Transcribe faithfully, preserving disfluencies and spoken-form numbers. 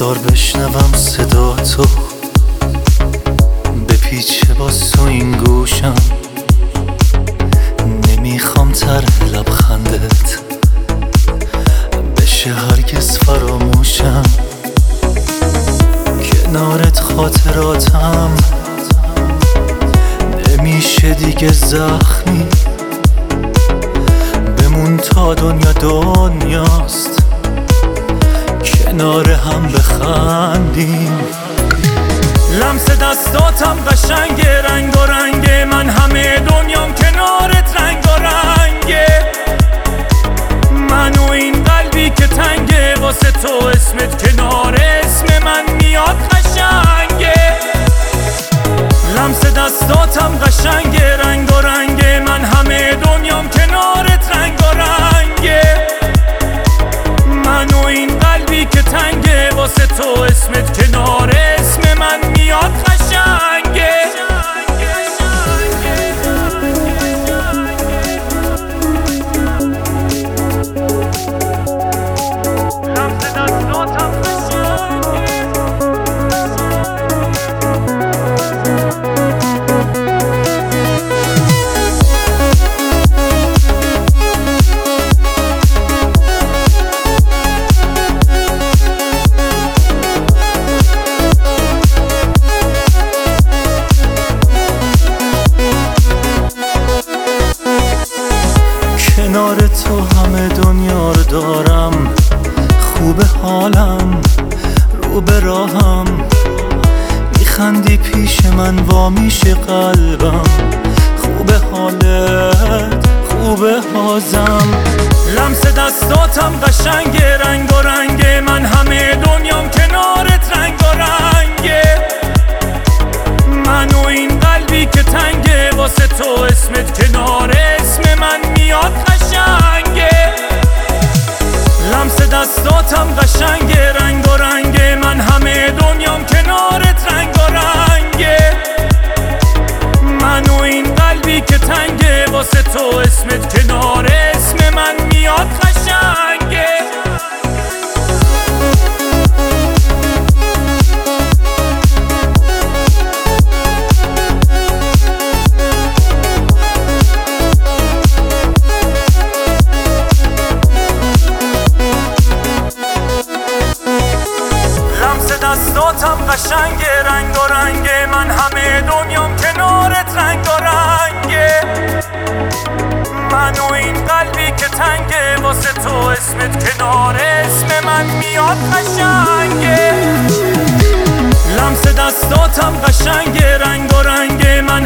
انگار بشنوم صدا تو بپیچه با تو این گوشم. نمیخوام طرح لبخندت بشه هرگز فراموشم. کنارت خاطراتم نمیشه دیگه زخمی. بمون تا دنیا دنیاست کنار هم بخندیم. لمس دستاتم قشنگه، رنگ و رنگه، من همه دنیام کنارت رنگ و رنگه. من و این قلبی که تنگه واسه تو اسمت کنار اسم من میاد قشنگه. لمس دستاتم قشنگه، رنگ و رنگه، من همه دنیام کنارت رنگ و رنگه. من و این قلبی که تنگه واسه تو اسمت کنار اسم من میاد قشنگه. لمس دستاتم قشنگه. کنار تو همه دنیا رو دارم، خوب حالم رو به راهم. میخندی پیش من وا میشه قلبم، خوب حالت خوب حازم. لمس دستاتم قشنگه، رنگ و رنگه، من همه دنیام کنارت رنگ و رنگه. من و این قلبی که تنگه واسه تو اسمت کنار اسم من میاد قشنگه. لمس دستاتم قشنگه، رنگ و رنگه، من همه دنیام کنارت رنگ و رنگه. من و این قلبی که تنگه واسه تو اسمت کنار اسم من میاد قشنگه. دستاتم قشنگه، رنگ و رنگه، من همه دنیام کنارت رنگ و رنگه. من و این قلبی که تنگه واسه تو اسمت کنار اسم من میاد قشنگه. لمس دستاتم قشنگه، رنگ و رنگه، من